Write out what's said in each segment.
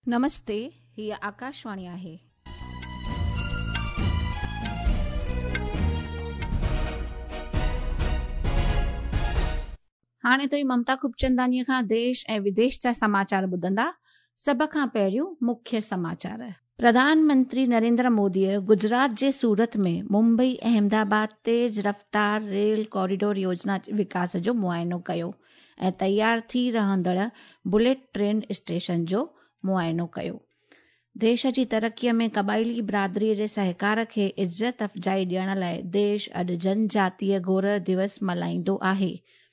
नमस्ते, हीअ आकाशवाणी आहे। हाणे ताईं ममता खूबचंदानी खां देश ऐं विदेश जा समाचार ॿुधंदा। सभ खां पहिरियों मुख्य समाचार। प्रधानमंत्री नरेंद्र मोदीअ गुजरात जे सूरत में मुंबई अहमदाबाद तेज रफ़्तार रेल कॉरिडोर योजना विकास जो मुआयनो कयो ऐं तयार थी रहंदड़ बुलेट ट्रेन स्टेशन जो मुआयनो कयो। देश जी तरक़ीअ में क़बाइली बिरादरीअ जे सहकार खे इज़त अफ़जाई ॾियण लाइ देश अॼु जनजातीय गौरव दिवस मल्हाईंदो आहे।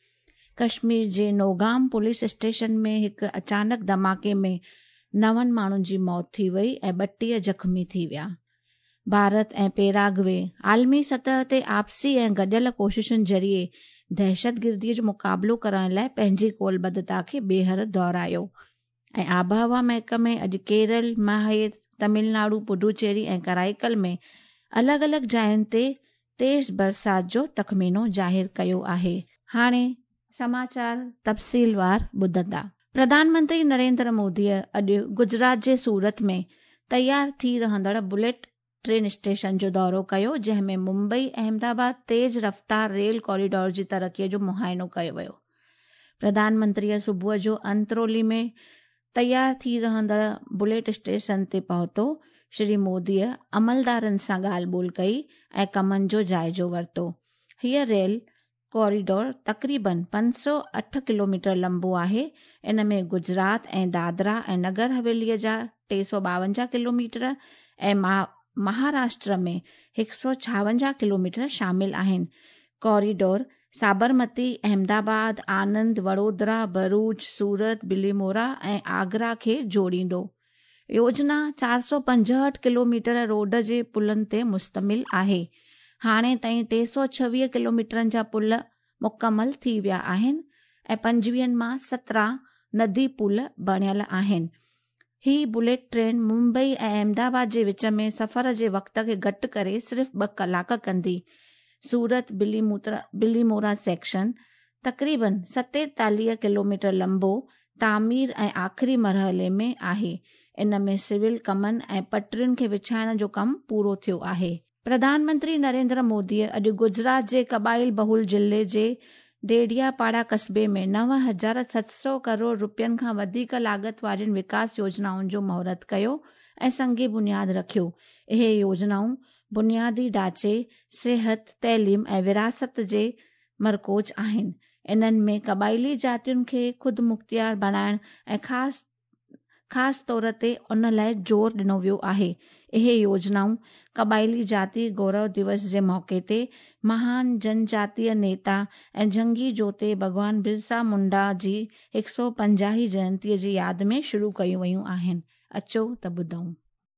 कश्मीर जे नौगाम पुलिस स्टेशन में हिकु अचानक धमाके में 9 माण्हुनि जी मौत थी वई ऐं 32 ज़ख़्मी थी विया। भारत ऐं पेराग्वे आलमी सतह ते आपसी ऐं गॾियल कोशिशुनि ज़रिए दहशतगिर्दीअ जो मुक़ाबिलो करण लाइ पंहिंजी कोलबद्धता खे ॿीहर दोहरायो। ऐं आबहवा महकमे अॼु केरल, माहे, तमिलनाडु, पुडुचेरी ऐं कराईकल में अलॻि अलॻि जायुनि ते तेज़ बरसात जो तख़मीनो ज़ाहिर कयो आहे। हाणे समाचार तफ़सीलवार ॿुधंदा। प्रधानमंत्री नरेंद्र मोदीअ अॼु गुजरात जे सूरत में तयार थी रहंदड़ बुलेट ट्रेन स्टेशन जो दौरो कयो, जंहिंमें मुंबई अहमदाबाद तेज रफ़्तार रेल कॉरिडोर जी तरक़ीअ जो मुआयनो कयो वियो। प्रधानमंत्रीअ सुबुह जो अंतरोली में तयार थी रहंदड़ बुलेट स्टेशन ते पहुतो। श्री मोदीअ अमलदारनि सां ॻाल्हि ॿोल कई ऐं कमनि जो जाइज़ो वरितो। हीअ रेल कॉरिडोर तक़रीबन 508 किलोमीटर लंबो आहे। इन में गुजरात ऐं दादरा ऐं नगर हवेलीअ जा 352 किलोमीटर ऐं महाराष्ट्र में 156 किलोमीटर शामिल आहिनि। कॉरिडोर साबरमती, अहमदाबाद, आनंद, वडोदरा, भरूच, सूरत, बिलीमोरा ऐं आगरा खे जोड़ींदो। योजना 465 किलोमीटर रोड जे पुलनि ते मुश्तमिल आहे। हाणे ताईं 326 किलोमीटरनि जा पुल मुकमल थी विया आहिनि ऐं 25 मां 17 नदी पुल बणियल आहिनि। ही बुलेट ट्रेन मुंबई ऐं अहमदाबाद जे विच में सफ़र जे वक़्त खे घटि करे सिर्फ़ 2 कलाक कंदी। सूरत बिलीमोरा सेक्शन तक़रीबन 47 किलोमीटर लंबो तामीर ऐं आख़िरी मरहले में आहे। इन में सिविल कमनि ऐं पटरियुनि खे विछाइण जो कमु पूरो थियो आहे। प्रधानमंत्री नरेंद्र मोदीअ अॼु गुजरात जे क़बाइल बहुल ज़िले जे डेडियापाड़ा कस्बे में 9,700 करोड़ रुपयनि खां वधीक लाॻत वारियुनि विकास योजनाउनि जो महूरत कयो ऐं संगे बुनियाद रखियो। इहे योजनाऊं बुनियादी ढांचे, सिहत, तइलीम ऐं विरासत जे मरकोज़ आहिनि। इन्हनि में क़बाइली जातियुनि खे ख़ुदि मुख़्तियार बणाइण ऐं ख़ासि तौर ते उन लाइ ज़ोर ॾिनो वियो आहे। इहे योजनाऊं क़बाइली जाती गौरव दिवस जे मौक़े ते महान जनजातीय नेता ऐं जंगी जोते भगवान बिरसा मुंडा जी 150 जयंतीअ जी यादि में शुरू कयूं वयूं आहिनि। अचो त ॿुधूं।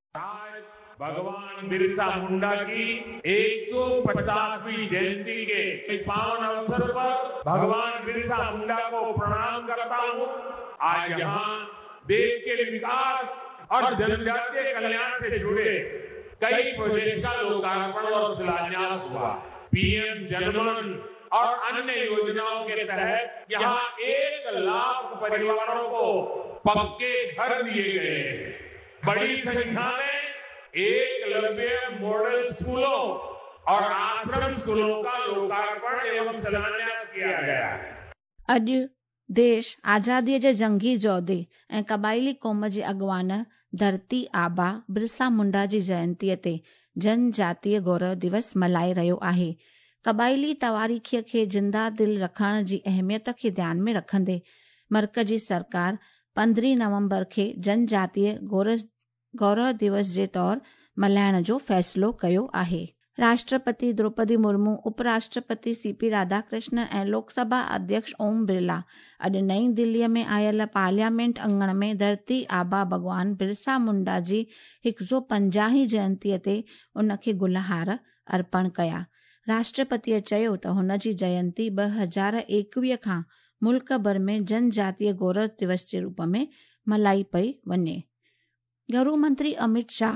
भगवान बिरसा मुंडा की 150वीं जयंती के इस पावन अवसर पर भगवान बिरसा मुंडा को प्रणाम करता हूँ। आज यहाँ देश के विकास और जनजातीय कल्याण से जुड़े कई प्रोजेक्ट का लोकार्पण और शिलान्यास हुआ। पीएम जनमन और अन्य योजनाओं के तहत यहाँ 1 लाख परिवारों को पक्के घर दिए गए। बड़ी संख्या में एकलव्य मॉडल स्कूलों और आश्रम स्कूलों का लोकार्पण एवं शिलान्यास किया गया है। अॼु देश आज़ादीअ जे जंगी जोधे ऐं क़बाइली क़ौम जे अॻवान धरती आबा बिरसा मुंडा जी जयंतीअ ते जनजातीय गौरव दिवस मल्हाए रहियो आहे। क़बाइली तवारीख़ खे जिंदा दिल रखण जी अहमियत खे ध्यान में रखंदे मर्कज़ी सरकार 15 नवंबर खे जनजातीय गौरव दिवस जे तौर मल्हाइण जो फ़ैसिलो कयो आहे। राष्ट्रपति द्रौपदी मुर्मू, उपराष्ट्रपति सीपी राधाकृष्ण ऐं लोकसभा अध्यक्ष ओम बिरला अॼु नईं दिल्लीअ में आयल पार्लियामेंट अंगण में धरती आबा भगवान बिरसा मुंडा जी 150 जयंतीअ ते उनखे गुलहार अर्पण कया। राष्ट्रपतिअ चयो त हुन जी जयंती 2021 खां मुल्क भर में जनजातीय गौरव दिवस जे रूप में मल्हाई पई वञे। गृह मंत्री अमित शाह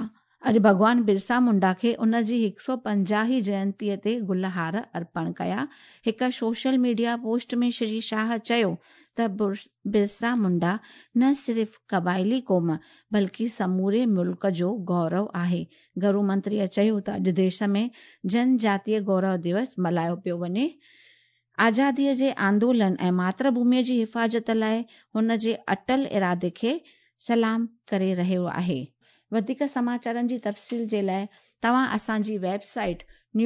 अॼु भॻवान बिरसा मुंडा खे उन जी 150 जयंतीअ ते गुलहार अर्पण कया। हिकु सोशल मीडिया पोस्ट में श्री शाह चयो त बिरसा मुंडा न सिर्फ़ क़बाइली क़ौम बल्कि समूरे मुल्क जो गौरव आहे। गृह मंत्रीअ चयो त अॼु देश में जनजातीय गौरव दिवस मल्हायो पियो वञे। आज़ादीअ जे आंदोलन ऐं मातृभूमिअ जी हिफ़ाज़त लाइ हुन जे अटल इरादे खे सलाम करे रहियो आहे। वधीक समाचारनि जी तफ़सील जे लाइ तव्हां असांजी वेबसाइट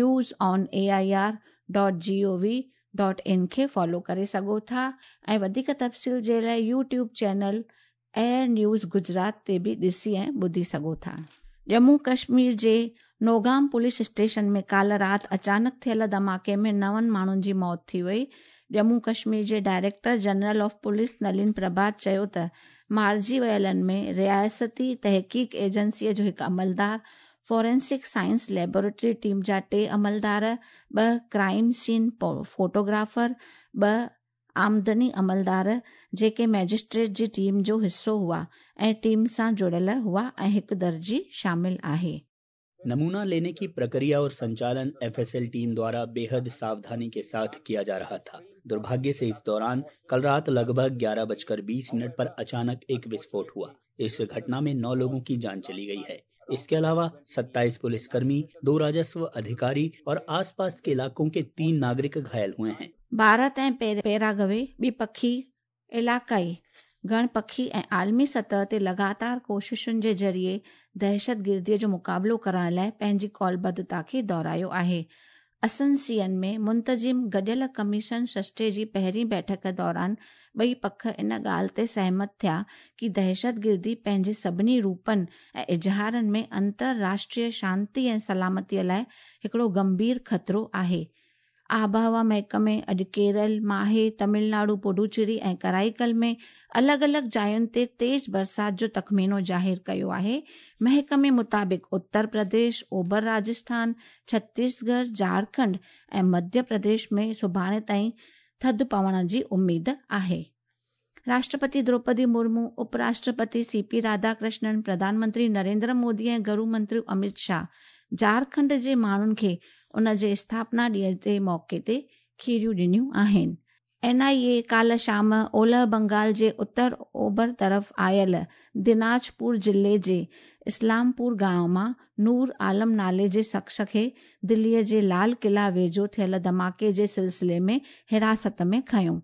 newsonair.gov.in खे फॉलो करे सघो था ऐं वधीक तफ़सील जे लाइ YouTube channel Air News Gujarat ते बि ॾिसी ऐं ॿुधी सघो था। जम्मू कश्मीर जे नौगाम पुलिस स्टेशन में काल्ह राति अचानक थियल धमाके में 9 माण्हुनि जी मौत थी वई। जम्मू कश्मीर जे director general of police Nalin Prabhat चयो त मारिजी वियलनि में रियासती तहक़ीक़ एजेंसीअ जो हिकु अमलदार, फोरेंसिक साइंस लेबोरेटरी टीम जा 2 अमलदार, 2 क्राइम सीन फोटोग्राफर, 2 आमदनी अमलदार जेके मैजिस्ट्रेट जी टीम जो हिस्सो हुआ ऐं टीम सां जुड़ियल हुआ ऐं 1 दर्जी शामिल आहे। नमूना लेने की प्रक्रिया और संचालन एफएसएल टीम द्वारा बेहद सावधानी के साथ किया जा रहा था। दुर्भाग्य से इस दौरान कल रात लगभग 11:20 पर अचानक एक विस्फोट हुआ। इस घटना में 9 लोगों की जान चली गई है। इसके अलावा 27 पुलिसकर्मी, 2 राजस्व अधिकारी और आसपास के इलाकों के 3 नागरिक घायल हुए हैं। भारत ऐं पैराग्वे ॿिपखी इलाक़ाई गण पखी ऐं आलमी सतह ते लगातार कोशिशुनि जे ज़रिए दहशतगिर्दीअ जो मुक़ाबिलो करण लाइ पंहिंजी कौलबद्धता खे दोहरायो आहे। असंसियन में मुंतजिम गॾियल कमीशन सृष्टि जी पहिरीं बैठक दौरान 2 पख इन ॻाल्हि ते सहमत थिया कि दहशतगिर्दी पंहिंजे सभिनी रूपनि ऐं इजहारनि में अंतर्राष्ट्रीय शांती ऐं सलामतीअ लाइ हिकिड़ो गंभीर ख़तरो आहे। आबहवा महकमे अॼु केरल, माहे, तमिलनाडु, पुडुचेरी ऐं कराईकल में अलॻि अलॻि जायुनि ते तेज़ बरसात जो तख़मीनो ज़ाहिर कयो आहे। महकमे मुताबिक़ उत्तर प्रदेश, ओभर राजस्थान, छत्तीसगढ़, झारखंड ऐं मध्य प्रदेश में सुभाणे ताईं थधि पवण जी उमेद आहे। राष्ट्रपति द्रौपदी मुर्मू, उपराष्ट्रपति सीपी राधाकृष्णन, प्रधानमंत्री नरेंद्र मोदी ऐं गृह मंत्री अमित शाह झारखंड जे माण्हुनि खे उन जे स्थापना ॾींहं जे मौके ते खीरियूं ॾिनियूं आहिनि। NIA काल्ह शाम ओलह बंगाल जे उत्तर ओभर तरफ़ आयल दिनाजपुर ज़िले जे इस्लामपुर गांव मां नूर आलम नाले जे शख़्स खे दिल्लीअ जे लाल किला वेझो थियल धमाके जे सिलसिले में हिरासत में खंयो।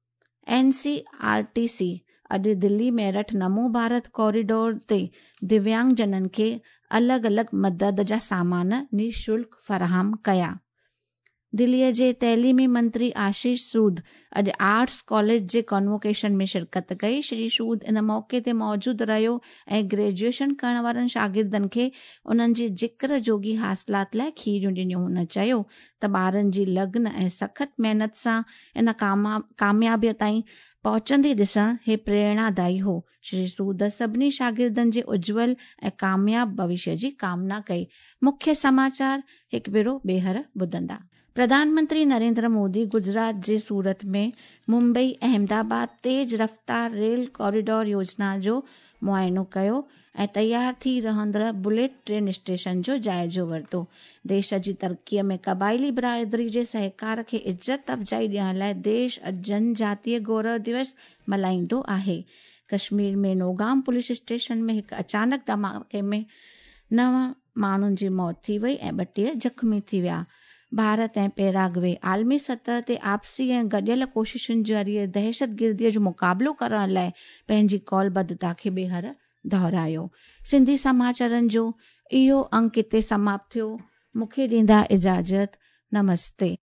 NCRTC अॼु दिल्ली मेरठ नमो भारत कॉरिडोर ते दिव्यांग जननि खे अलॻि अलॻि मदद जा सामान निशुल्क फ़राहम कया। दिल्लीअ जे तइलीमी मंत्री आशीष सूद अॼु आर्ट्स कॉलेज जे कॉन्वोकेशन में शिरकत कई। श्री सूद इन मौके ते मौजूदु रहियो ऐं ग्रेजुएशन करण वारनि शागिर्दनि खे उन्हनि जी ज़िक्र जोगी हासिलात लाइ खीरियूं ॾिनियूं। हुन चयो त ॿारनि जी लगन ऐं सख़्त महिनत सां इन कामयाबीअ ताईं पहुचंदी ॾिसण हे प्रेरणादायी हो। श्री सूद सभिनी शागिर्दनि जे उज्जवल ऐं कामयाब भविष्य जी कामना कई। मुख्य समाचार हिकु भेरो ॿीहर ॿुधंदा। प्रधानमंत्री नरेंद्र मोदी गुजरात जे सूरत में मुंबई अहमदाबाद तेज रफ़्तार रेल कॉरिडोर योजना जो मुआयनो कयो ऐं तयार थी रहंदड़ बुलेट ट्रेन स्टेशन जो जाइज़ो वरितो। देश जी तरक़ीअ में क़बाइली बिरादरी जे सहकार खे इज़त अफ़जाई ॾियण लाइ देश जनजातीय गौरव दिवस मल्हाईंदो आहे। कश्मीर में नौगाम पुलिस स्टेशन में हिकु अचानक धमाके में 9 माण्हुनि जी मौत थी वई ऐं 32 ज़ख़्मी थी विया। भारत ऐं पैराग्वे आलमी सतह ते आपसी ऐं गॾियल कोशिशुनि ज़रिए दहशतगिर्दीअ जो मुक़ाबिलो करण लाइ पंहिंजी कौलबद्धता खे ॿीहर दोहरायो। सिंधी समाचारनि जो इहो अंक हिते समाप्त थियो। मूंखे ॾींदा इजाज़त। नमस्ते।